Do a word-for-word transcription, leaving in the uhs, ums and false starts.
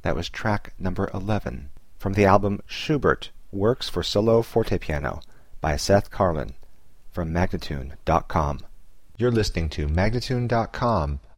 That was track number eleven from the album Schubert, Works for Solo Fortepiano by Seth Karlin from Magnatune dot com. You're listening to Magnatune dot com,